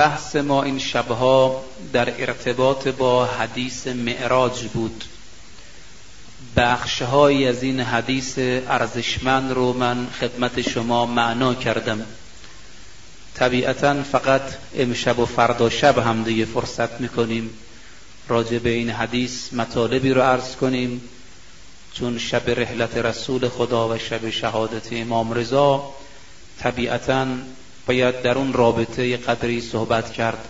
بحث ما این شبها در ارتباط با حدیث معراج بود. بخش‌هایی از این حدیث ارزشمند رو من خدمت شما معنا کردم. طبیعتاً فقط امشب و فردا شب هم دیگه فرصت میکنیم راجع به این حدیث مطالبی رو عرض کنیم، چون شب رحلت رسول خدا و شب شهادت امام رضا طبیعتاً باید در اون رابطه قدری صحبت کرد.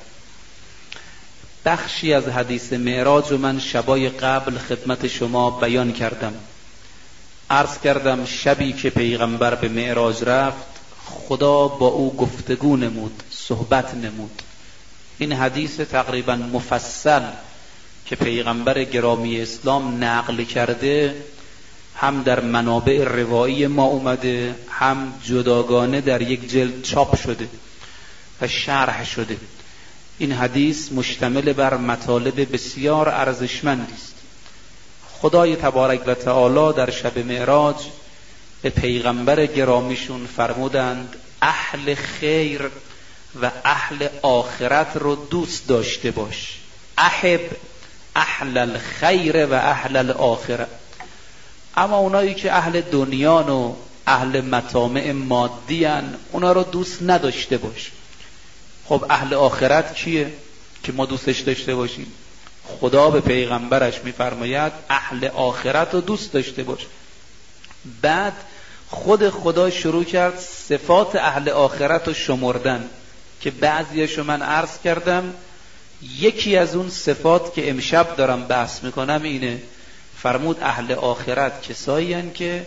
بخشی از حدیث معراج رو من شبای قبل خدمت شما بیان کردم. عرض کردم شبی که پیغمبر به معراج رفت خدا با او گفتگو نمود، صحبت نمود. این حدیث تقریبا مفصل که پیغمبر گرامی اسلام نقل کرده هم در منابع روایی ما اومده، هم جداگانه در یک جلد چاپ شده و شرح شده. این حدیث مشتمل بر مطالب بسیار ارزشمندی است. خدای تبارک و تعالی در شب معراج به پیغمبر گرامیشون فرمودند اهل خیر و اهل آخرت رو دوست داشته باش. احب اهل الخیر و اهل الاخره. اما اونایی که اهل دنیان و اهل مطامع مادی ان اونا رو دوست نداشته باش. خب اهل آخرت کیه که ما دوستش داشته باشیم؟ خدا به پیغمبرش میفرماید اهل آخرت رو دوست داشته باش. بعد خود خدا شروع کرد صفات اهل آخرت رو شمردن که بعضیشو من عرض کردم. یکی از اون صفات که امشب دارم بحث میکنم اینه. فرمود اهل آخرت کسایی هستند که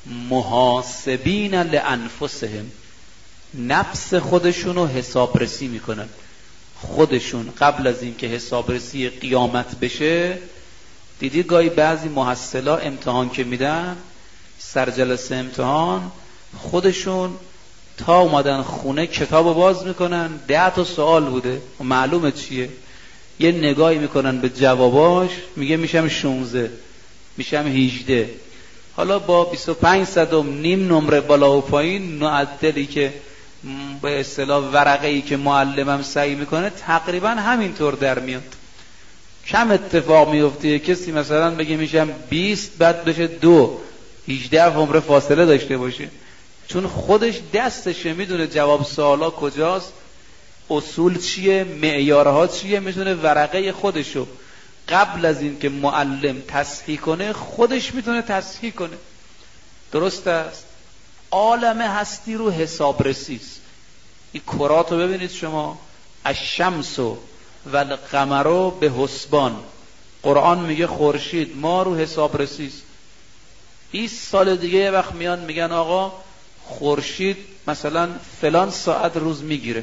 محاسبین لانفسهم، نفس خودشونو حسابرسی میکنن. خودشون قبل از این که حسابرسی قیامت بشه، دیدی گاهی بعضی محصلا امتحان که میدن سر جلسه امتحان خودشون تا اومدن خونه کتابو باز میکنن 10 تا سوال بوده و معلومه چیه، یه نگاهی میکنن به جواباش میگه میشم 16 میشم 18. حالا با 25 صدم نیم نمره بالا و پایین معدلی که به اصطلاح ورقه‌ای که معلمم سعی میکنه تقریبا همینطور در میاد. کم اتفاق میفته کسی مثلا بگه میشم 20 بعد بشه 2 18 عمر فاصله داشته باشه، چون خودش دستشه میدونه جواب سوالا کجاست، اصول چیه، معیارها چیه، میتونه ورقه خودشو قبل از این که معلم تصحیح کنه خودش میتونه تصحیح کنه. درست است؟ عالم هستی رو حسابرسی است. این کراتو ببینید شما، الشمس و القمر به حسبان. قرآن میگه خورشید ما رو حسابرسی است. 20 سال دیگه یه وقت میان میگن آقا خورشید مثلا فلان ساعت روز میگیره.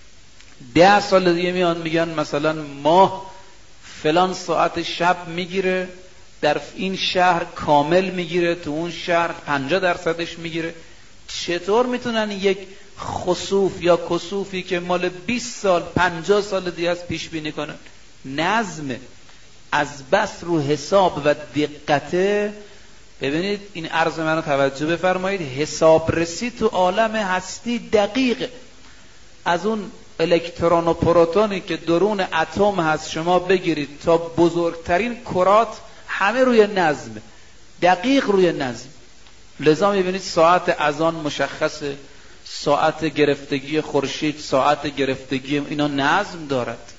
10 سال دیگه میان میگن مثلا ماه فلان ساعت شب میگیره، در این شهر کامل میگیره، تو اون شهر 50% میگیره. چطور میتونن یک خسوف یا کسوفی که مال 20 سال 50 سال دیگه از پیش بینی کنن؟ نظم از بس رو حساب و دقته. ببینید این عرض منو توجه بفرمایید، حسابرسی تو عالم هستی دقیقه. از اون الکترون و پروتونی که درون اتم هست شما بگیرید تا بزرگترین کرات همه روی نظم، دقیق روی نظم. لذا میبینید ساعت اذان مشخصه، ساعت گرفتگی خورشید، ساعت گرفتگی اینا نظم دارد.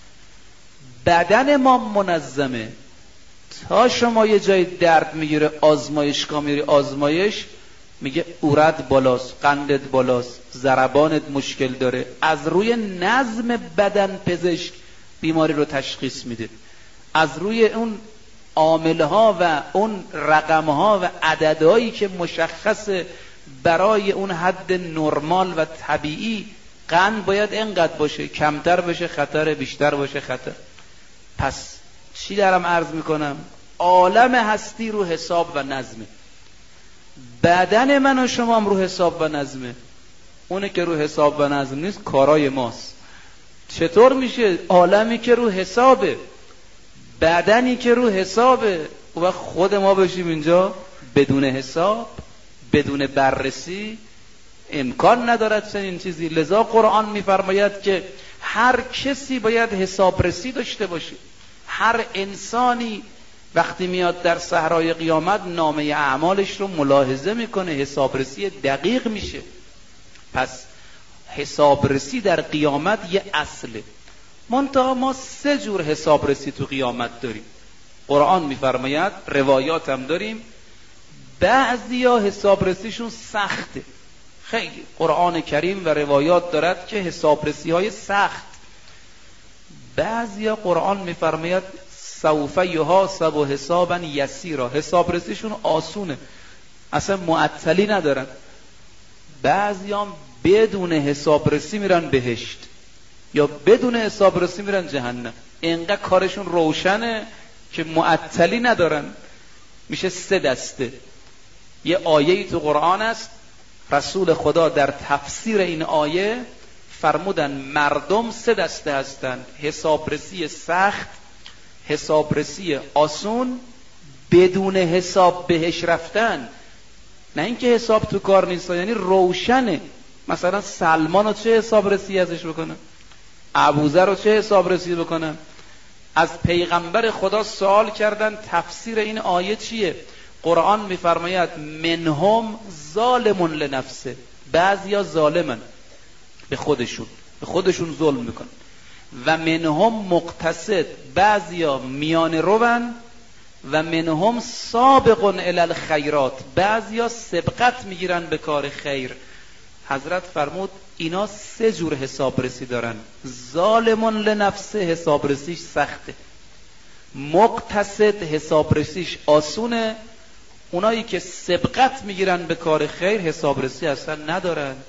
بدن ما منظمه. تا شما یه جای درد میگیره آزمایشگاه میری آزمایش میگه اورد بالاست، قندت بالاست، ضربانت مشکل داره. از روی نظم بدن پزشک بیماری رو تشخیص میده. از روی اون عاملها و اون رقمها و عددهایی که مشخصه برای اون حد نرمال و طبیعی، قند باید اینقدر باشه، کمتر بشه خطر، بیشتر باشه خطر. پس چی دارم عرض میکنم؟ عالم هستی رو حساب و نظمه. بدن من و شما هم رو حساب و نظمه. اونه که رو حساب و نظم نیست کارای ماست. چطور میشه عالمی که رو حسابه، بدنی که رو حسابه و خود ما بشیم اینجا بدون حساب، بدون بررسی؟ امکان ندارد چنین چیزی. لذا قرآن میفرماید که هر کسی باید حسابرسی داشته باشه. هر انسانی وقتی میاد در صحرای قیامت نامه اعمالش رو ملاحظه میکنه، حسابرسی دقیق میشه. پس حسابرسی در قیامت یه اصله. منتها ما 3 جور حسابرسی تو قیامت داریم. قرآن میفرماید، روایات هم داریم، بعضیا حسابرسیشون سخته. خیلی قرآن کریم و روایات دارد که حسابرسی های سخت. بعضیا قرآن میفرماید سوف یحاسب حسابا یسیرا، حسابرسیشون آسونه، اصلا معطلی ندارن. بعضیام بدون حسابرسی میرن بهشت یا بدون حسابرسی میرن جهنم. اینقدر کارشون روشنه که معطلی ندارن. میشه 3 دسته. یه آیه‌ای تو قرآن است، رسول خدا در تفسیر این آیه فرمودن مردم 3 دسته هستند: حسابرسی سخت، حسابرسی آسون، بدون حساب بهش رفتن. نه اینکه حساب تو کار نیست، یعنی روشنه. مثلا سلمان رو چه حسابرسی ازش بکنه؟ ابوذر رو چه حسابرسی بکنه؟ از پیغمبر خدا سوال کردن تفسیر این آیه چیه؟ قرآن میفرماید منهم ظالم لنفسه، بعضیا ظالمن به خودشون ظلم میکنن. و منهم مقتصد، بعضیا میان روان. و منهم سابق الی الخیرات، بعضیا سبقت میگیرن به کار خیر. حضرت فرمود اینا 3 جور حسابرسی دارن. ظالم لنفسه حسابرسیش سخته، مقتصد حسابرسیش آسونه، اونایی که سبقت میگیرن به کار خیر حسابرسی اصلا ندارند.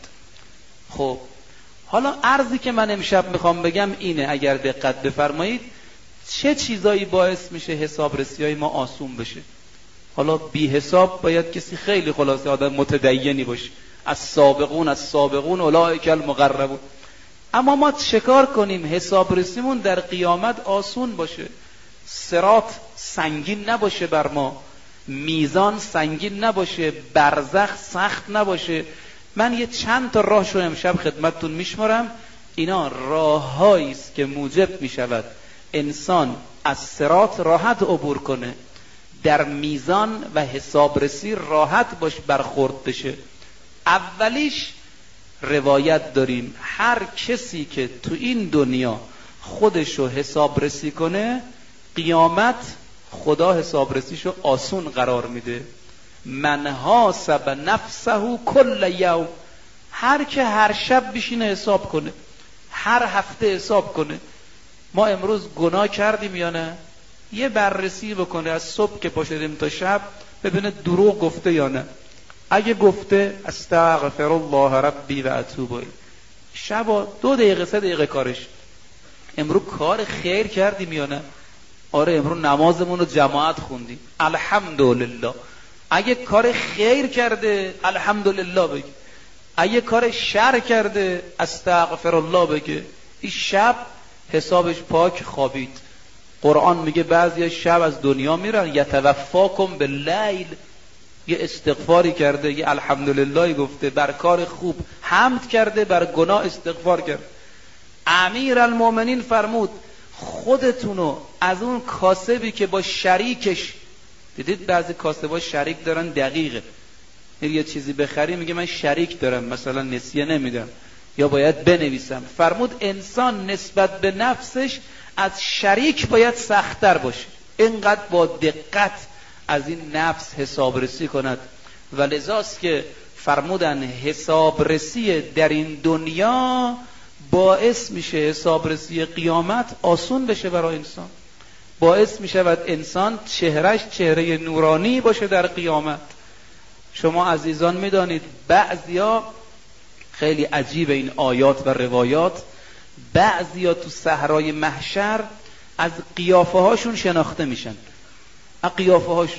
خب حالا عرضی که من امشب میخوام بگم اینه، اگر دقت بفرمایید، چه چیزایی باعث میشه حسابرسی های ما آسون بشه؟ حالا بی حساب باید کسی خیلی خلاصه آدم متدینی باشه، از سابقون اولئک المقربون. اما ما چکار کنیم حسابرسیمون در قیامت آسون باشه؟ صراط سنگین نباشه بر ما، میزان سنگین نباشه، برزخ سخت نباشه. من یه چند تا راهشو امشب خدمتتون میشمارم. اینا راههایی است که موجب میشود انسان از صراط راحت عبور کنه، در میزان و حسابرسی راحت باش برخورد بشه. اولیش روایت داریم هر کسی که تو این دنیا خودشو حسابرسی کنه، قیامت خدا حسابرسیشو آسون قرار میده. من حاسب نفسه کل یوم، هر که هر شب بشینه حساب کنه، هر هفته حساب کنه ما امروز گناه کردیم یا نه، یه بررسی بکنه از صبح که پاشدیم تا شب، ببینه دروغ گفته یا نه. اگه گفته استغفر الله ربی و اتوب الیه، شب 2 دقیقه 3 دقیقه کارش. امروز کار خیر کردیم یا نه؟ آره امروز نمازمون رو جماعت خوندیم، الحمدلله. اگه کار خیر کرده الحمدلله بگه، اگه کار شر کرده استغفر الله بگه. این شب حسابش پاک خوابید. قرآن میگه بعضی شب از دنیا میرن، یتوفاکم باللیل، یه استغفاری کرده، یه الحمدلله گفته، بر کار خوب حمد کرده، بر گناه استغفار کرده. امیر المؤمنین فرمود خودتونو از اون کاسبی که با شریکش، دیدید بعضی کاسبا شریک دارن دقیقه، یه چیزی بخری میگه من شریک دارم، مثلا نسیه نمیدم یا باید بنویسم. فرمود انسان نسبت به نفسش از شریک باید سخت‌تر باشه، اینقدر با دقت از این نفس حسابرسی کند. و لذاست که فرمودن حسابرسی در این دنیا باعث میشه حسابرسی قیامت آسون بشه برای انسان، باعث میشود انسان چهرش چهره نورانی باشه در قیامت. شما عزیزان میدانید بعضیا خیلی عجیب این آیات و روایات، بعضیا تو صحرای محشر از قیافه هاشون شناخته میشن. از قیافه هاشون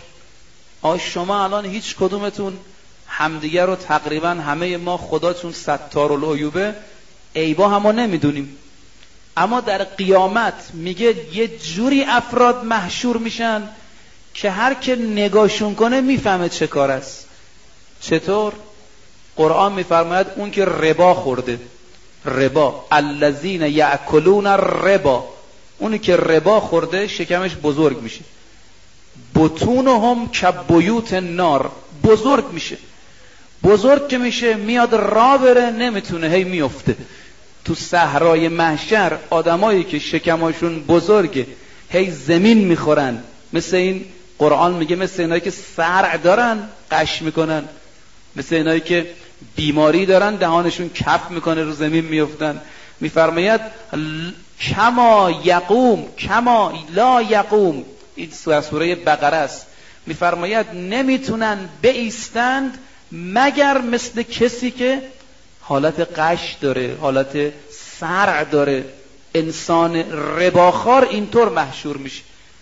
شما الان هیچ کدومتون همدیگر رو تقریبا همه ما خداتون ستارالعیوبه عیبا همو نمیدونیم، اما در قیامت میگه یه جوری افراد محشور میشن که هر که نگاهشون کنه میفهمه چه کار است. چطور؟ قرآن میفرماید اون که ربا خورده، ربا، الذین یأکلون الربا، اونی که ربا خورده شکمش بزرگ میشه. بطونهم کبیوت النار، بزرگ میشه. بزرگ که میشه میاد راه بره نمیتونه، هی میفته. تو صحرای محشر آدمایی که شکماشون بزرگه هی زمین میخورن، مثل این قرآن میگه مثل اینایی که صرع دارن قش میکنن، مثل اینایی که بیماری دارن دهانشون کف میکنه رو زمین میفتن. میفرماید کما یقوم کما لا یقوم، این سوره بقره است. میفرماید نمیتونن بایستند مگر مثل کسی که حالت قش داره، حالت صرع داره. انسان رباخوار اینطور محشور میشه.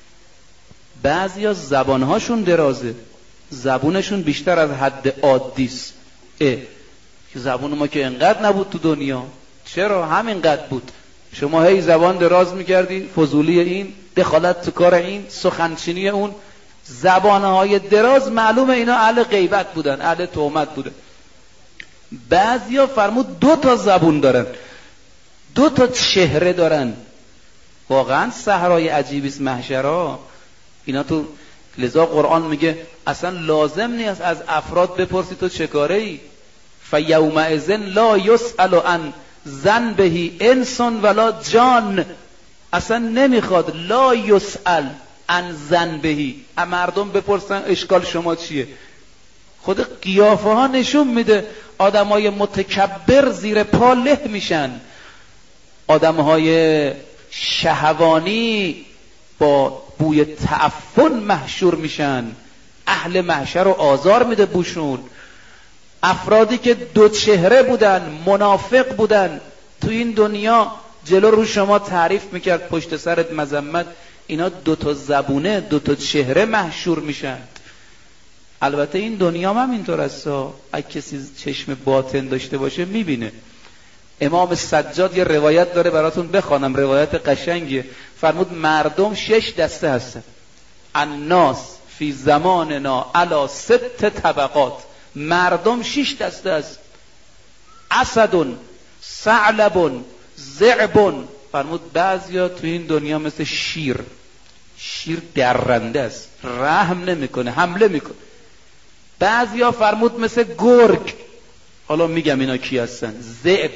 بعضیا زبانهاشون درازه، زبونشون بیشتر از حد عادیست. که زبون ما که انقدر نبود تو دنیا، چرا همینقدر بود؟ شما هی زبان دراز میکردی، فضولی این، دخالت تو کار این، سخنچینی اون. زبانهای دراز معلومه اینا اهل غیبت بودن، اهل تهمت بودن. بعضیا فرمود 2 زبون دارن، 2 چهره دارن. واقعا صحرای عجیبی است محشرها اینا. تو لذا قرآن میگه اصلا لازم نیست از افراد بپرسی تو چه کاره ای. فیومئذ لا یسأل عن ذنبه انس ولا جان، اصلا نمیخواد لا یسأل عن ذنبه، مردم بپرسن اشکال شما چیه. خود قیافه ها نشون میده آدمای متکبر زیر پا له میشن، آدمهای شهوانی با بوی تعفن محشور میشن. اهل محشر رو آزار میده بوشون. افرادی که 2 چهره بودن، منافق بودن، تو این دنیا جلو رو شما تعریف میکرد، پشت سرت مذمت، اینا 2 زبونه 2 چهره محشور میشن. البته این دنیا هم اینطور است، اگه کسی چشم باطن داشته باشه میبینه. امام سجاد یه روایت داره براتون بخوانم، روایت قشنگیه. فرمود مردم 6 دسته هستن. الناس فی زماننا علی 6 طبقات، مردم 6 دسته است. اسد، ثعلب، ذئب. فرمود بعضیا تو این دنیا مثل شیر درنده است، رحم نمیکنه، حمله میکنه. بعضیا فرمود مثل گرگ، حالا میگم اینا کی هستن، ذئب.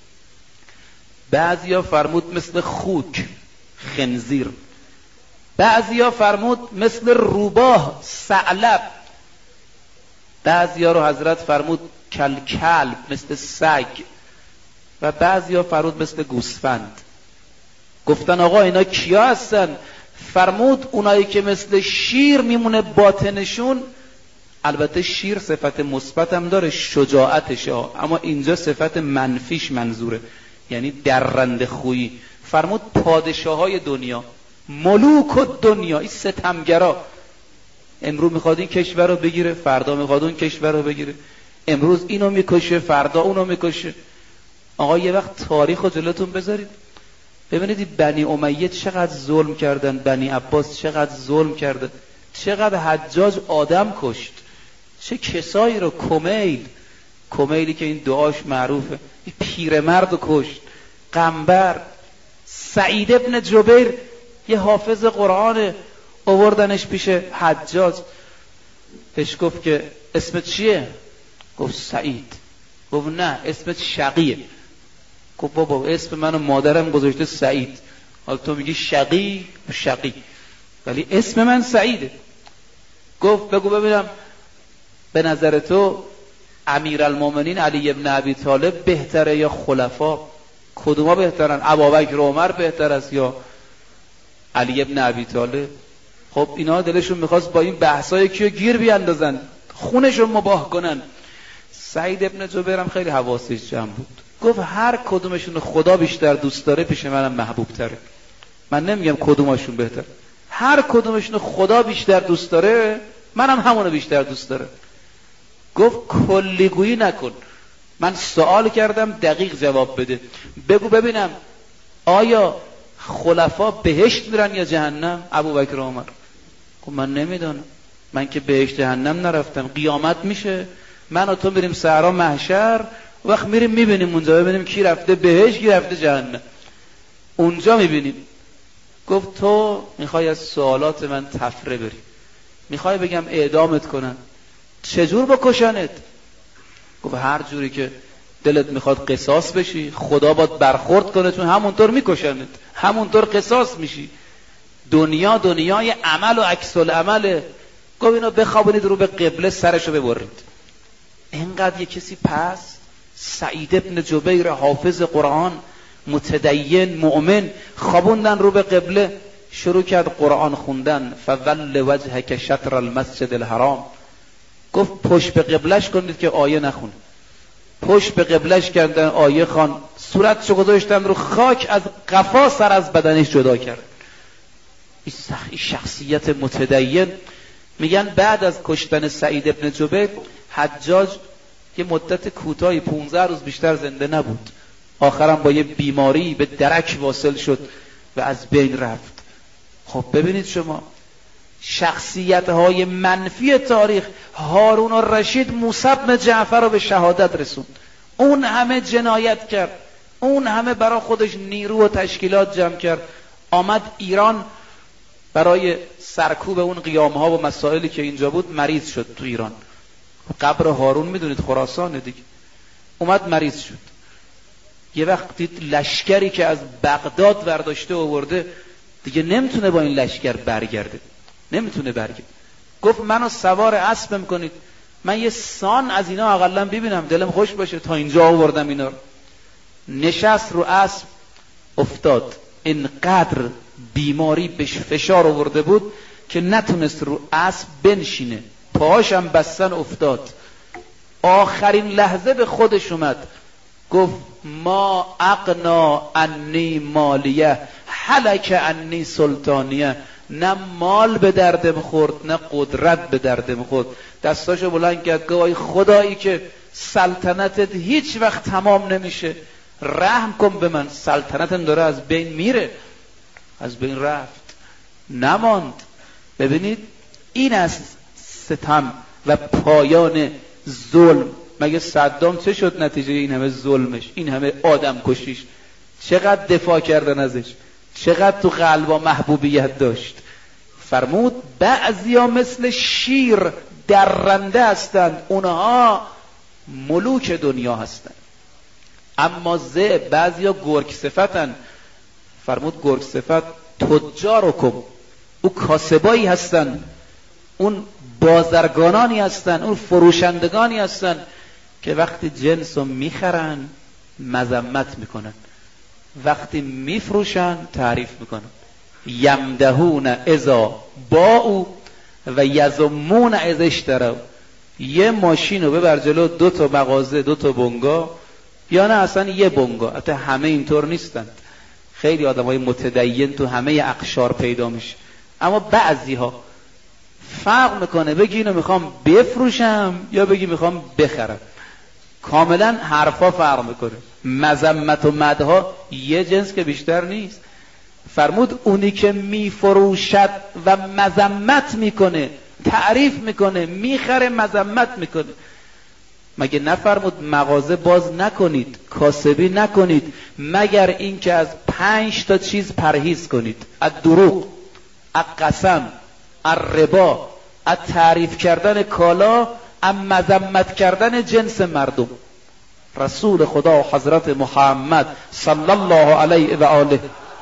بعضیا فرمود مثل خوک، خنزیر. بعضیا فرمود مثل روباه، ثعلب. بعضیا رو حضرت فرمود کلب، مثل سگ. و بعضیا فرمود مثل گوسفند. گفتن آقا اینا کیا هستن؟ فرمود اونایی که مثل شیر میمونه باطنشون. البته شیر صفت مثبت هم داره، شجاعتشه، اما اینجا صفت منفیش منظوره، یعنی درنده خویی. فرمود پادشاهای دنیا، ملوک و دنیا، این ستمگرا. امروز میخواد این کشور رو بگیره، فردا میخواد اون کشور رو بگیره. امروز اینو میکشه، فردا اونو میکشه. آقا یه وقت تاریخ رو جلوتون بذارید، ببینید بنی امیه چقدر ظلم کردن، بنی عباس چقدر ظلم کردن، چقدر حجاج آدم کشت، چه کسایی رو. کمیلی که این دعاش معروفه، این پیرمرد رو کشت. قنبر، سعید ابن جبیر یه حافظ قرآن، آوردنش پیش حجاج، بهش گفت که اسمت چیه؟ گفت سعید. گفت نه اسمت شقیه. گفت بابا اسم من و مادرم گذاشته سعید، حالا تو میگی شقی ولی اسم من سعیده. گفت بگو ببینم به نظر تو امیرالمومنین علی ابن ابی طالب بهتره یا خلفا؟ کدوما بهترن؟ ابوبکر و عمر بهتر است یا علی ابن ابی طالب؟ خب اینا دلشون میخواست با این بحثای کیو گیر بیاندازن، خونشون مباح کنن. سعید ابن جبیر هم خیلی حواسش جمع بود. گفت هر کدومشون خدا بیشتر دوست داره پیش منم محبوب تره. من نمیگم کدومشون بهتر، هر کدومشون خدا بیشتر دوست داره منم همونو بیشتر دوست داره. گفت کلیگویی نکن، من سوال کردم دقیق جواب بده. بگو ببینم آیا خلفا بهشت میرن یا جهنم؟ ابوبکر و عمر. گفت من نمیدونم، من که بهشت جهنم نرفتم. قیامت میشه من و تو میریم صحرا محشر، وقت میریم میبینیم اونجا، ببینیم کی رفته بهشت کی رفته جهنم، اونجا میبینیم. گفت تو میخوای از سوالات من تفره بری، میخوای بگم اعدامت کنن، چجور بکشنت؟ گفت هر جوری که دلت میخواد قصاص بشی، خدا باید برخورد کنه چون همونطور میکشنت، همونطور قصاص میشی. دنیا دنیای عمل و عکس العمله. گفت اینو بخوابونید رو به قبله سرشو ببرید. اینقدر یه کسی پس سعید ابن جبیر حافظ قرآن متدین مؤمن خوابوندن رو به قبله، شروع کرد قرآن خوندن. فول وجهک شطر المسجد الحرام. گفت پشت به قبلش کنید که آیه نخونه. پشت به قبلش کردن، آیه خوان، صورتشو گذاشتن رو خاک، از قفا سر از بدنش جدا کرد. این شخصیت متدین. میگن بعد از کشتن سعید ابن جبیر حجاج یه مدت کوتاهی 15 روز بیشتر زنده نبود، آخرم با یه بیماری به درک واصل شد و از بین رفت. خب ببینید شما شخصیت‌های منفی تاریخ، هارون الرشید موسی بن جعفر رو به شهادت رسوند، اون همه جنایت کرد، اون همه برای خودش نیرو و تشکیلات جمع کرد، آمد ایران برای سرکوب اون قیام‌ها و مسائلی که اینجا بود مریض شد تو ایران. قبر هارون میدونید خراسانه دیگه. اومد مریض شد. یه وقت دید لشکری که از بغداد برداشته آورده دیگه نمیتونه با این لشکر برگرده، نمیتونه برگرده. گفت منو سوار اسبم کنید، من یه سان از اینا اقلا ببینم، دلم خوش باشه، تا اینجا آوردم اینا رو. نشست رو اسب، افتاد. اینقدر بیماری بهش فشار آورده بود که نتونست رو اسب بنشینه، پاهاشم بستن افتاد. آخرین لحظه به خودش اومد، گفت ما اغنا عنی مالیه هلک عنی سلطانیه. نه مال به دردم خورد نه قدرت به دردم خورد. دستاشو بلند کرد، گفت ای خدایی که سلطنتت هیچ وقت تمام نمیشه، رحم کن به من، سلطنتم داره از بین میره. از بین رفت، نماند. ببینید این است ستم و پایان ظلم. مگه صدام چه شد نتیجه این همه ظلمش، این همه آدم کشیش؟ چقدر دفاع کردن ازش، چقدر تو قلبا محبوبیت داشت. فرمود بعضیا مثل شیر درنده هستند، اونها ملوک دنیا هستند. اما بعضیا گرگ صفتن. فرمود گرگ صفت تجارکم، او کاسبایی هستن، اون بازرگانانی هستن، اون فروشندگانی هستن که وقتی جنس رو میخرن مذمت میکنن، وقتی میفروشن تعریف میکنن. یمدهون اذا باعوا و یذمون اذا اشتروا. یه ماشین رو ببر جلو 2 تا مغازه 2 تا بنگاه، یا نه اصلا یه بنگاه. البته همه اینطور نیستند، خیلی آدمای متدین تو همه اقشار پیدا میشه، اما بعضی ها فرق میکنه بگی اینو میخوام بفروشم یا بگی میخوام بخرم. کاملا حرفا فرق میکنه، مذمت و مدها یه جنس که بیشتر نیست. فرمود اونی که میفروشد و مذمت میکنه، تعریف میکنه، میخره مذمت میکنه. مگه نفرمود مغازه باز نکنید، کاسبی نکنید مگر این که از 5 تا چیز پرهیز کنید: الدروغ، القسم، الربا، تعریف کردن کالا، مذمت کردن جنس مردم. رسول خدا حضرت محمد صلی الله علیه و آله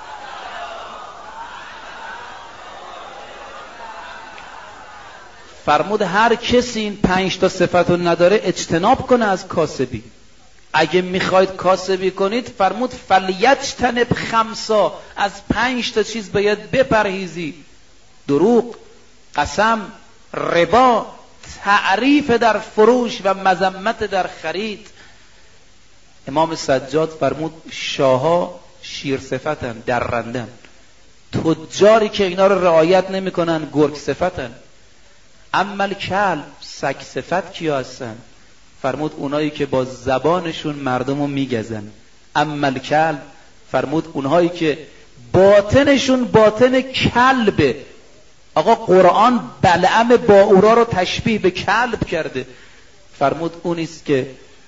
فرمود هر کسی این 5 تا صفتو نداره اجتناب کنه از کاسبی. اگه میخواید کاسبی کنید فرمود فلیجتنب 5، از 5 تا چیز باید بپرهیزی: دروغ، قسم، ربا، تعریف در فروش و مذمت در خرید. امام سجاد فرمود شاها شیر صفتن، درندن. تجاری که اینا رو رعایت نمی کنن گرگ صفتن. اما الکلب، سگ صفت کیا هستن؟ فرمود اونایی که با زبانشون مردم رو میگزن. اما الکلب، فرمود اونهایی که باطنشون باطن کلبه. آقا قرآن بلعم باورا رو تشبیه به کلب کرده. فرمود اونیست که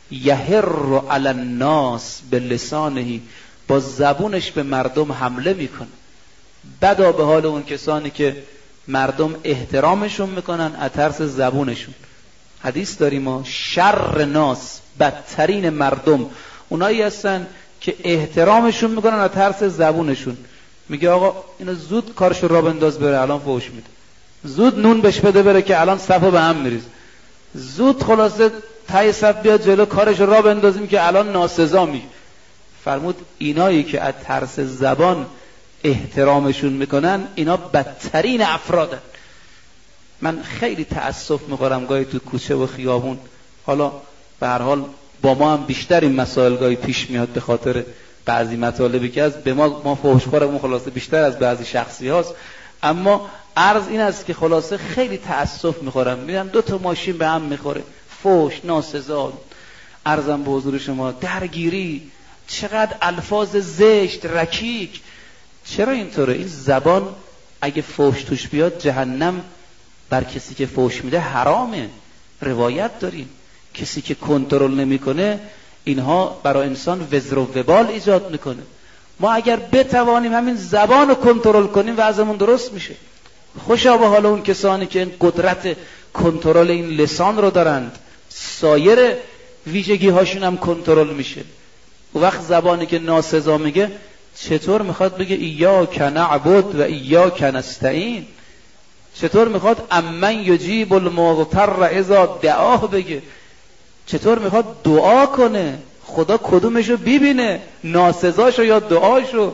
یهر علی الناس بلسانه، با زبونش به مردم حمله میکنه. بدا به حال اون کسانی که مردم احترامشون میکنن از ترس زبونشون. حدیث داریم ما شر ناس، بدترین مردم اونایی هستن که احترامشون میکنن از ترس زبونشون. میگه آقا اینو زود کارشو را بنداز بره، الان فحش میده. زود نون بهش بده بره که الان صفو به هم میریز. زود خلاصه تای صف بیاد جلو کارشو را بندازیم که الان ناسزا میگه. فرمود اینایی که از ترس زبان احترامشون میکنن اینا بدترین افرادن. من خیلی تأسف میخورم گاهی تو کوچه و خیابون، حالا به هر حال با ما هم بیشتر این مسائل گاهی پیش میاد به خاطر بعضی مطالبی که از به ما فحشخورمون خلاصه بیشتر از بعضی شخصی هاست، اما عرض این است که خلاصه خیلی تأسف میخورم میبینم 2 ماشین به هم میخوره، فحش، ناسزا، عرضم به حضور شما درگیری، چقدر الفاظ زشت، رکیک. چرا اینطوره؟ این زبان اگه فحش توش بیاد جهنم بر کسی که فحش میده حرامه. روایت داریم کسی که کنترل نمیکنه اینها برای انسان وزر و وبال ایجاد میکنه. ما اگر بتوانیم همین زبان رو کنترل کنیم وضعمون درست میشه. خوشا به حال اون کسانی که این قدرت کنترل این لسان رو دارند، سایر ویژگی هاشون هم کنترل میشه. و وقت زبانی که ناسزا میگه چطور میخواد بگه ایاک نعبد و ایاک نستعین؟ چطور میخواد امن یجیب المضطر اذا دعاه بگه؟ چطور میخواد دعا کنه؟ خدا کدومشو ببینه، ناسزاشو یا دعاشو؟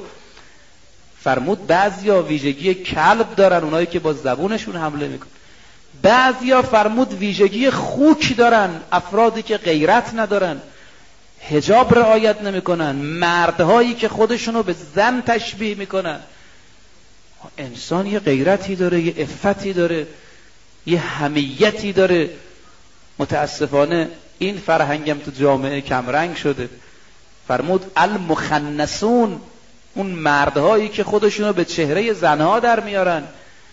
فرمود بعضیا ویژگی کلب دارن، اونایی که با زبونشون حمله میکنن. بعضیا فرمود ویژگی خوک دارن، افرادی که غیرت ندارن، حجاب رعایت نمیکنن، مردهایی که خودشونو به زن تشبیه میکنن. انسان یه غیرتی داره، یه عفتی داره، یه حمیتی داره. متاسفانه این فرهنگم تو جامعه کمرنگ شده. فرمود المخنثون، اون مردهایی که خودشونو به چهره زنها در میارن.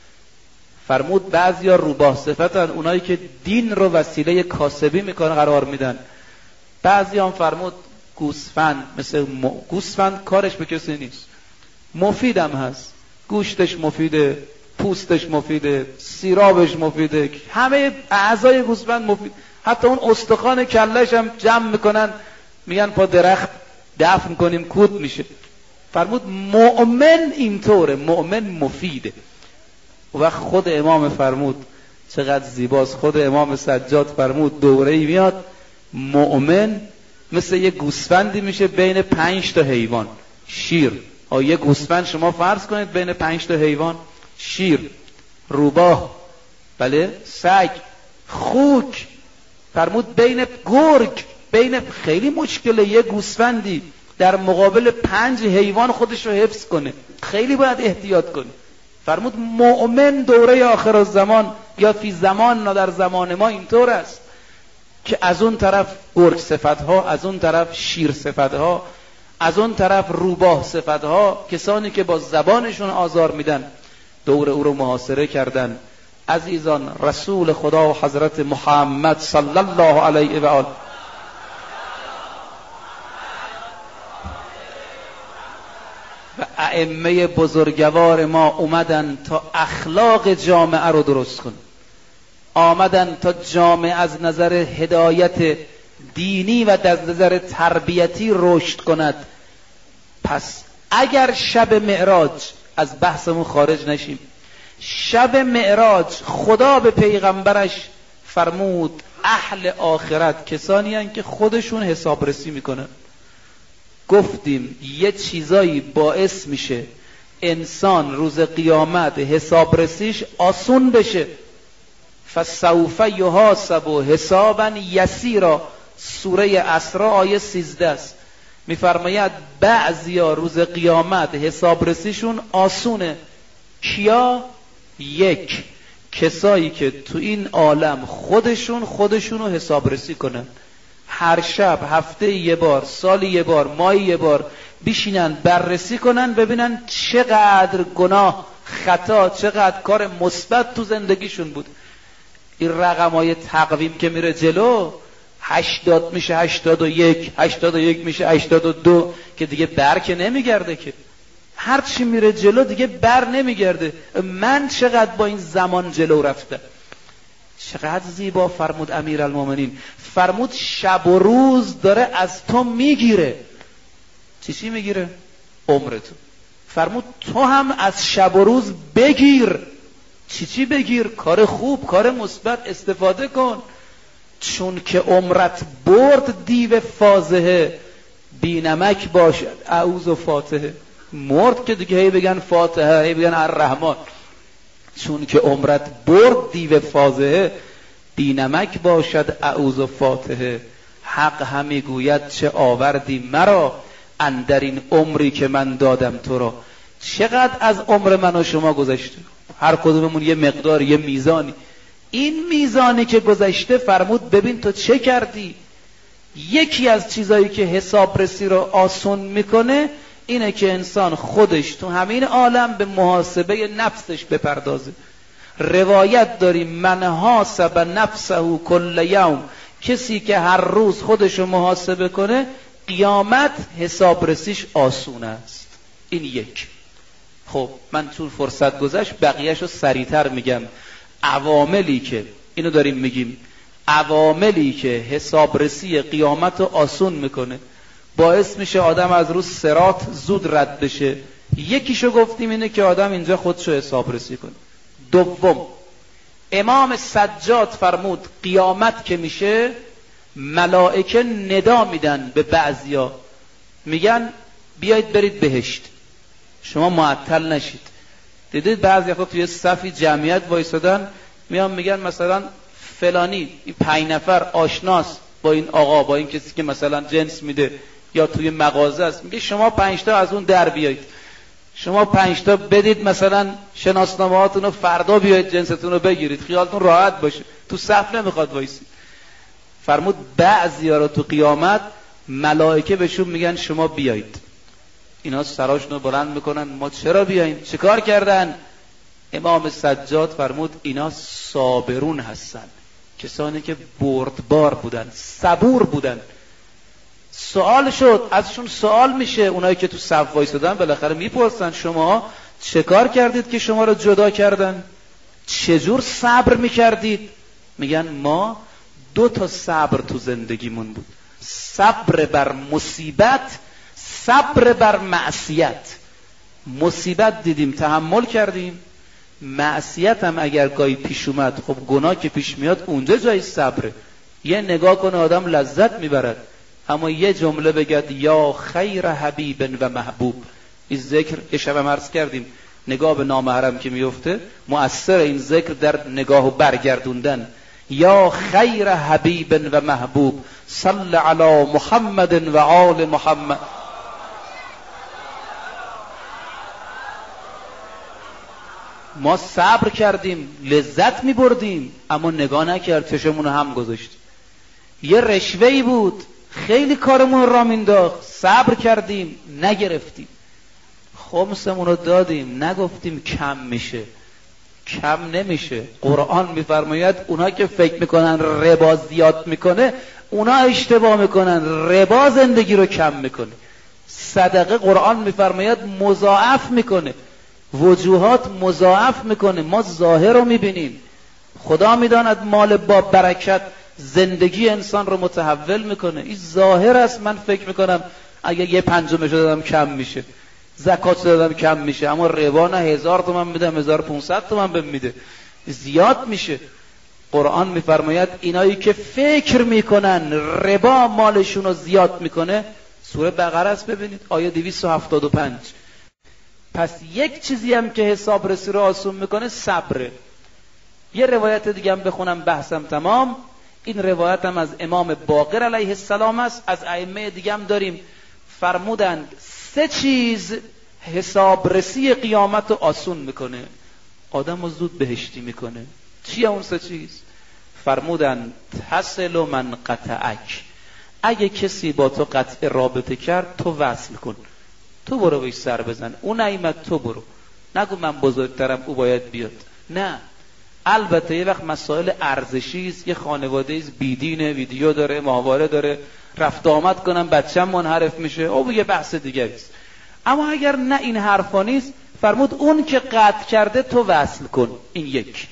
فرمود بعضیا روباه صفتن، اونایی که دین رو وسیله کاسبی میکنن قرار میدن. بعضی هم فرمود گوسفند، مثل گوسفند کارش به کسی نیست، مفیدم هست، گوشتش مفیده، پوستش مفیده، سیرابش مفیده، همه اعضای گوسفند مفید. حتی اون استخوان کلهش هم جمع میکنن میگن پا درخت دفن کنیم کود میشه. فرمود مؤمن اینطوره، مؤمن مفیده. و وقت خود امام فرمود چقدر زیباست، خود امام سجاد فرمود دوره‌ای میاد مؤمن مثل یه گوسفندی میشه بین 5 تا حیوان. شیر، یه گوسفند شما فرض کنید بین 5 تا حیوان، شیر، روباه، بله، سگ، خوک. فرمود بین گرگ، بین، خیلی مشکله یه گوسفندی در مقابل 5 حیوان خودش رو حفظ کنه، خیلی باید احتیاط کنه. فرمود مؤمن دوره آخر الزمان یا فی زمان، در زمان ما اینطور است که از اون طرف گرگ صفتها، از اون طرف شیر صفتها، از اون طرف روباه صفتها، کسانی که با زبانشون آزار میدن دور او رو محاصره کردن. عزیزان، رسول خدا و حضرت محمد صلی الله علیه و آله و ائمه بزرگوار ما اومدن تا اخلاق جامعه رو درست کنن، آمدن تا جامعه از نظر هدایت دینی و از نظر تربیتی رشد کند. پس اگر شب معراج، از بحثمون خارج نشیم، شب معراج خدا به پیغمبرش فرمود اهل آخرت کسانی هستند که خودشون حسابرسی میکنن. گفتیم یه چیزایی باعث میشه انسان روز قیامت حسابرسیش آسون بشه. فسوف یحاسب حسابا یسیرا، سوره اسراء آیه 13 است. میفرماید بعضیا روز قیامت حسابرسیشون آسونه. کیا؟ یک، کسایی که تو این عالم خودشونو حسابرسی کنن، هر شب، هفته یه بار، سالی یه بار، ماهی یه بار بشینن بررسی کنن ببینن چقدر گناه، خطا، چقدر کار مثبت تو زندگیشون بود. این رقمای تقویم که میره جلو 80 میشه 81 میشه 82 که دیگه بر که نمیگرده که. هر چی میره جلو دیگه بر نمیگرده. من چقدر با این زمان جلو رفتم. چقدر زیبا فرمود امیرالمومنین. فرمود شب و روز داره از تو میگیره. چی میگیره؟ عمرتو. فرمود تو هم از شب و روز بگیر. چی بگیر؟ کار خوب، کار مثبت استفاده کن. چون که عمرت برد دیو فاضحه، بی نمک باشد اعوذ و فاتحه. مرد که دیگه هی بگن فاتحه، هی بگن الرحمن. چون که عمرت برد دیو فاضحه، بی نمک باشد اعوذ و فاتحه. حق همی گوید چه آوردی مرا، اندر این عمری که من دادم تو را. چقدر از عمر من و شما گذشته، هر کدوممون یه مقدار، یه میزانی. این میزانی که گذشته فرمود ببین تو چه کردی. یکی از چیزایی که حسابرسی رو آسان میکنه اینه که انسان خودش تو همین عالم به محاسبه نفسش بپردازه. روایت داریم من حاسب نفسه کل یوم، کسی که هر روز خودشو محاسبه کنه قیامت حسابرسیش آسون است. این یک. خب من چون فرصت گذشت بقیهشو سریعتر میگم. عواملی که اینو داریم میگیم، عواملی که حسابرسی قیامت رو آسون میکنه، باعث میشه آدم از روز صراط زود رد بشه. یکیشو گفتیم اینه که آدم اینجا خودشو حسابرسی کنه. دوم، امام سجاد فرمود قیامت که میشه ملائکه ندا میدن به بعضیا، میگن بیایید برید بهشت، شما معطل نشید. دیدید بعضی وقتا توی صفی جمعیت وایسادن، میان میگن مثلا فلانی این 5 نفر آشناست با این آقا، با این کسی که مثلا جنس میده یا توی مغازه است، میگه شما 5 تا از اون در بیایید، شما 5 تا بدید مثلا شناسنامه‌هاتون رو، فردا بیایید جنستون رو بگیرید، خیالتون راحت باشه، تو صف نمیخواد وایسید. فرمود بعضیا رو تو قیامت ملائکه بهشون میگن شما بیایید. اینا سراشون رو بلند میکنن ما چرا بیاییم؟ چه کار کردن؟ امام سجاد فرمود اینا صابرون هستن، کسانی که بردبار بودن، صبور بودن. سوال شد ازشون، سوال میشه، اونایی که تو صف وایسادن بالاخره میپرسن شما چه کار کردید که شما رو جدا کردن؟ چجور صبر میکردید؟ میگن ما 2 تا صبر تو زندگیمون بود، صبر بر مصیبت، صبر بر معصیت. مصیبت دیدیم تحمل کردیم، معصیت هم اگر گاهی پیش اومد، خب گناه که پیش میاد اونجا جای صبره. یه نگاه کنه آدم لذت میبرد، اما یه جمله بگد یا خیر حبیب و محبوب. این ذکر یه شب هم عرض کردیم، نگاه به نامحرم که میفته مؤثر این ذکر در نگاه و برگردوندن. یا خیر حبیب و محبوب صل علی محمد و آل محمد. ما صبر کردیم، لذت می بردیم، اما نگاه نکرد، چشمون هم گذاشت. یه رشوه‌ای بود خیلی کارمون را مینداخت، صبر کردیم نگرفتیم. خمسمون رو دادیم، نگفتیم کم میشه، کم نمیشه. قرآن میفرماید اونا که فکر میکنن ربا زیاد میکنه اونا اشتباه میکنن، ربا زندگی رو کم میکنه. صدقه قرآن میفرماید مضاعف میکنه، وجوهات مضاعف میکنه. ما ظاهر رو میبینیم، خدا میداند مال با برکت زندگی انسان رو متحول میکنه. این ظاهر است. من فکر میکنم اگه 1/5 دادم کم میشه، زکات دادم کم میشه، اما ربا نه 1000 تومان میدم 1500 تومان بهم میده، زیاد میشه. قرآن میفرماید اینایی که فکر میکنن ربا مالشون رو زیاد میکنه، سوره بقره است ببینید آیه 275. پس یک چیزی هم که حسابرسی رو آسون میکنه صبره. یه روایت دیگه هم بخونم بحثم تمام. این روایت هم از امام باقر علیه السلام است، از ائمه دیگه هم داریم. فرمودند 3 چیز حسابرسی قیامت رو آسون میکنه، آدم رو زود بهشتی میکنه. چیه اون 3 چیز؟ فرمودند تصل من قطعک، اگه کسی با تو قطع رابطه کرد تو وصل کن، تو برو بهش سر بزن، اون نعیمت تو برو، نگو من بزرگترم او باید بیاد. نه، البته یه وقت مسائل ارزشی است، یه خانواده است بیدینه، ویدیو داره، ماهواره داره، رفت آمد کنم بچه‌م منحرف میشه، او یه بحث دیگری است. اما اگر نه این حرفا نیست، فرمود اون که قطع کرده تو وصل کن. این یک.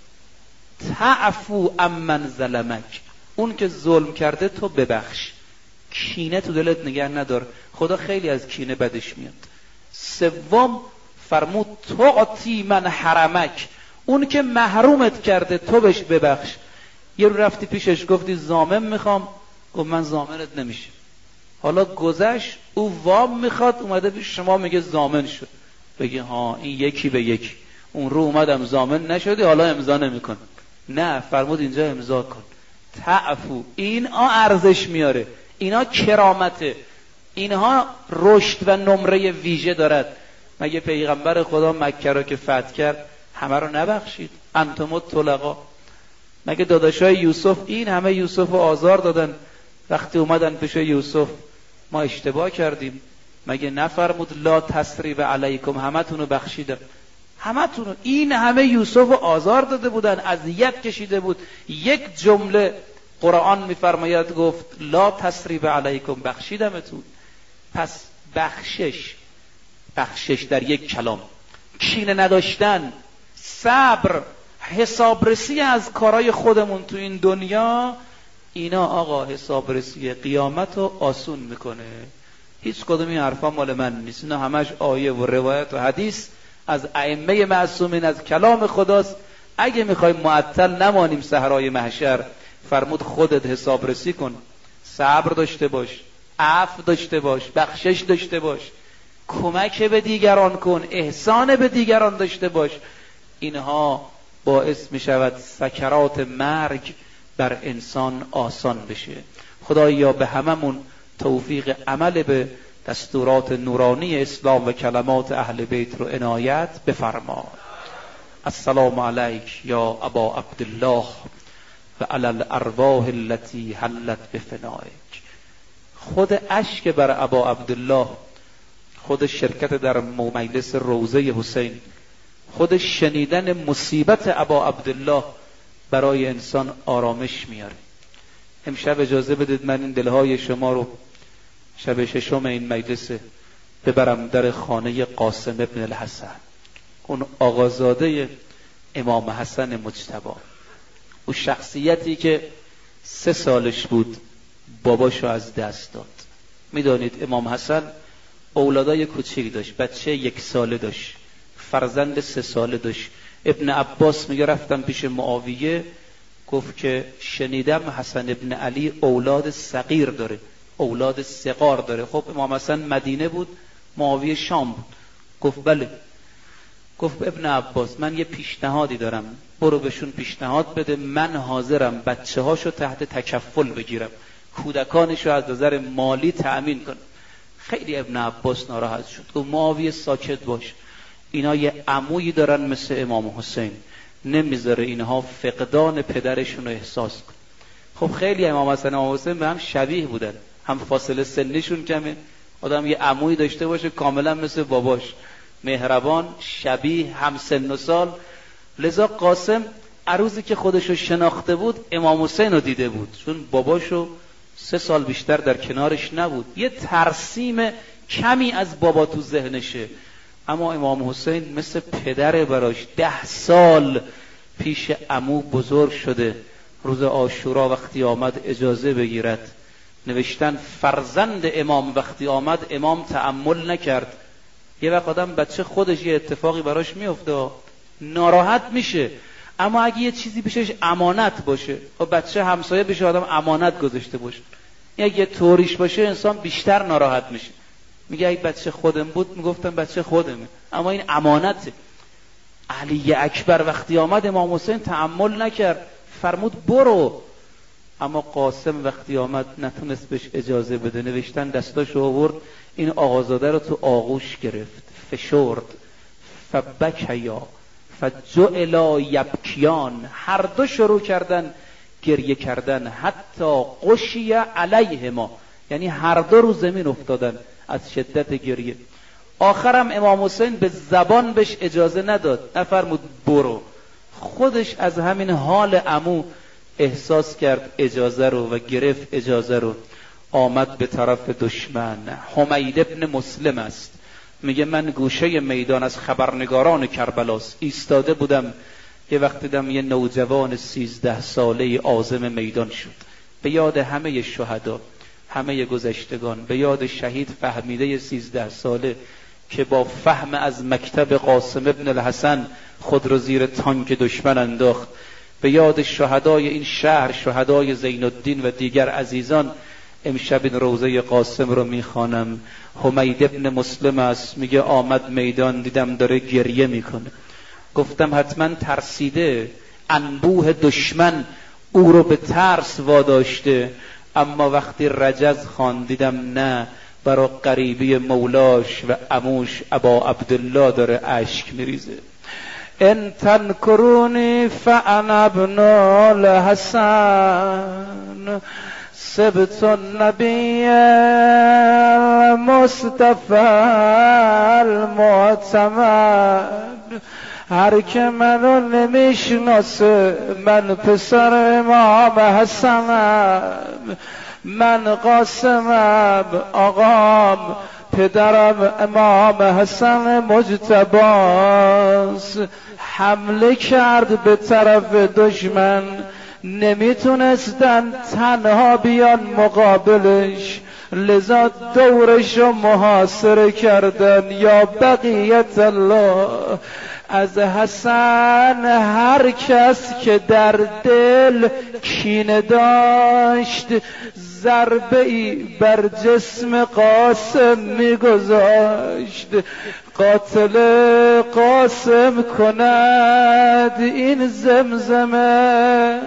تعفو عمن ظلمک، اون که ظلم کرده تو ببخش، کینه تو دلت نگه ندار، خدا خیلی از کینه بدش میاد. سوم فرمود تعطی من حرمک، اون که محرومت کرده تو بهش ببخش. یه رو رفتی پیشش گفتی زامن میخوام، گفت من زامنت نمیشه. حالا گذشت او وام میخواد، اومده پیش شما میگه زامن شد، بگی ها این یکی به یکی. اون رو اومدم زامن نشدی، حالا امضا نمیکن. نه، فرمود اینجا امضا کن. تعفو، اینا ارزش میاره، اینا کرامته، اینها رشد و نمره ویژه دارد. مگه پیغمبر خدا مکه را که فتح کرد همه رو نبخشید؟ انتم الطلقا. مگه داداشای یوسف این همه یوسف رو آزار دادن، وقتی اومدن پیش یوسف ما اشتباه کردیم، مگه نفرمود لا تثریب علیکم، همتون رو بخشیدم؟ همتون رو، این همه یوسف رو آزار داده بودن، اذیت کشیده بود، یک جمله قرآن میفرماید گفت لا تثریب علیکم، بخشیدمتون. پس بخشش در یک کلام، کینه نداشتن، صبر، حسابرسی از کارهای خودمون تو این دنیا، اینا آقا حسابرسی قیامت رو آسون میکنه. هیچ کدوم این حرفا مال من نیست، اینا همش آیه و روایت و حدیث از ائمه معصومین، از کلام خداست. اگه میخوایم معطل نمانیم صحرای محشر، فرمود خودت حسابرسی کن، صبر داشته باش، عفو داشته باش، بخشش داشته باش، کمک به دیگران کن، احسان به دیگران داشته باش. اینها باعث می شود سکرات مرگ بر انسان آسان بشه. خدایا به هممون توفیق عمل به دستورات نورانی اسلام و کلمات اهل بیت رو عنایت بفرما. السلام علیک یا ابا عبدالله و علی الارواح التي حلت بفنائک. خود اشک بر ابا عبدالله، خود شرکت در مجلس روضه حسین، خود شنیدن مصیبت ابا عبدالله برای انسان آرامش میاره. امشب اجازه بدید من این دلهای شما رو شب ششم این مجلس ببرم در خانه قاسم ابن الحسن، اون آقازاده امام حسن مجتبی، او شخصیتی که 3 سالش بود باباشو از دست داد. میدانید امام حسن اولادای کوچیک داشت، بچه 1 ساله داشت، فرزند 3 ساله داشت. ابن عباس میگه رفتم پیش معاویه، گفت که شنیدم حسن ابن علی اولاد صغیر داره، اولاد صغار داره. خب امام حسن مدینه بود، معاویه شام بود. گفت بله. گفت ابن عباس من یه پیشنهادی دارم، برو بهشون پیشنهاد بده، من حاضرم بچه هاشو تحت تکفل بگیرم، کودکانشو از نظر مالی تأمین کنم. خیلی ابن عباس ناراحت شد، گفت معاویه ساکت باش، اینا یه عمویی دارن مثل امام حسین، نمیذاره اینها فقدان پدرشون رو احساس کن. خب خیلی امام حسن و امام حسین به هم شبیه بودن، هم فاصله سنیشون کمه، آدم یه عمویی داشته باشه کاملا مثل باباش، مهربان، شبیه، هم سن و سال. لذا قاسم عروضی که خودشو شناخته بود امام حسین رو دیده بود، چون باباشو 3 سال بیشتر در کنارش نبود، یه ترسیم کمی از بابا تو ذهنشه. اما امام حسین مثل پدر براش، 10 سال پیش عمو بزرگ شده. روز عاشورا وقتی آمد اجازه بگیرد، نوشتن فرزند امام وقتی آمد امام تأمل نکرد. یه وقت آدم بچه خودش یه اتفاقی براش میفته ناراحت میشه، اما اگه یه چیزی پیشش امانت باشه، و بچه همسایه بشه آدم امانت گذاشته باشه، اگه یه طوریش باشه انسان بیشتر ناراحت میشه. میگه اگه بچه خودم بود میگفتم بچه خودمه، اما این امانته. علی اکبر وقتی آمد امام حسین تأمل نکرد، فرمود برو. اما قاسم وقتی آمد نتونست بهش اجازه بده، نوشتن دستاشو آورد، این آقازاده رو تو آغوش گرفت، فشرد، فبکیا فجعلا یبکیان، هر دو شروع کردن گریه کردن، حتی غشی علیهما، یعنی هر دو رو زمین افتادن از شدت گریه. آخرم امام حسین به زبان بهش اجازه نداد، نفرمود برو، خودش از همین حال عمو احساس کرد اجازه رو و گرفت اجازه رو، آمد به طرف دشمن. حمید ابن مسلم است، میگه من گوشه میدان از خبرنگاران کربلاست ایستاده بودم، یه وقت دیدم یه نوجوان 13 ساله عازم میدان شد. به یاد همه شهدا، همه گذشتگان، به یاد شهید فهمیده 13 ساله که با فهم از مکتب قاسم ابن الحسن خود رو زیر تانک دشمن انداخت، به یاد شهدای این شهر، شهدای زین الدین و دیگر عزیزان. امشب این روضه قاسم رو میخوانم. حمید ابن مسلم است، میگه آمد میدان، دیدم داره گریه میکنه. گفتم حتما ترسیده، انبوه دشمن او رو به ترس واداشته. اما وقتی رجز خواند دیدم نه، برای قریبی مولاش و عموش ابا عبدالله داره اشک میریزه. ان تنکرونی فانا ابن الحسن سبت النبی المصطفى المعتمد. هر که منو نمیشناسه، من پسر امام حسنم، من قاسمم، آقام پدرم امام حسن مجتباست. حمله کرد به طرف دشمن، نمیتونستن تنها بیان مقابلش، لذا دورش رو محاصره کردن. یا بقیت الله، از حسن هر کس که در دل کینه داشت، ضربه ای بر جسم قاسم میگذاشت. قاتل قاسم کند این زمزمه،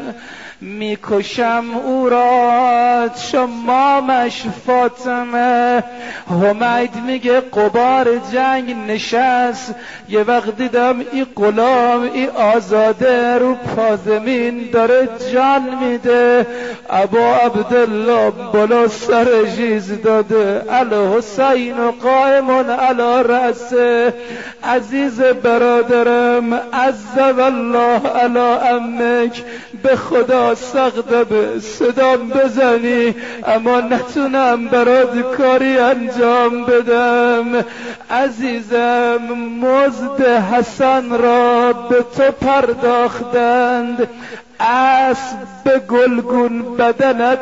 میکشم او را شمامش فاطمه. حمید میگه قبار جنگ نشست، یه وقت دیدم این غلام، این آزاده رو پازمین داره جان میده. ابا عبدالله بالا سر جیز داده، الحسین و قائمون علی رأسه. عزیز برادرم، عز والله علی امک، به خدا سخته به صدام بزنی اما نتونم برات کاری انجام بدم. عزیزم، مزد حسن را به تو پرداختند، اسب به گلگون بدنت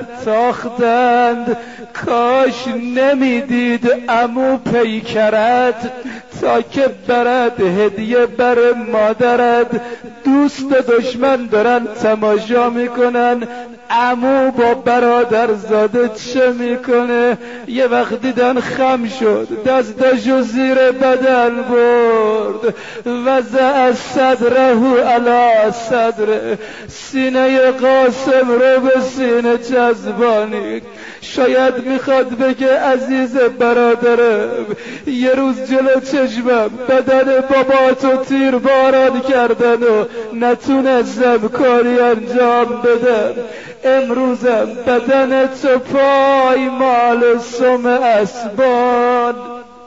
تاختند. کاش نمیدید عمو پیکرت تا که برد هدیه بر مادرت. دوست دشمن دارن تماشا میکنن عمو با برادرزاده چه میکنه. یه وقت دیدن خم شد، دستاشو زیر بدن برد، وضع صدره علی صدره، سینه قاسم رو به سینه چسبانید. شاید میخواد بگه عزیز برادرم، یه روز جلو چشمم بدن باباتو تیر باران کردن و نتونستم کاری انجام بدم. امروزم بدن تو پای مال سم اسبان.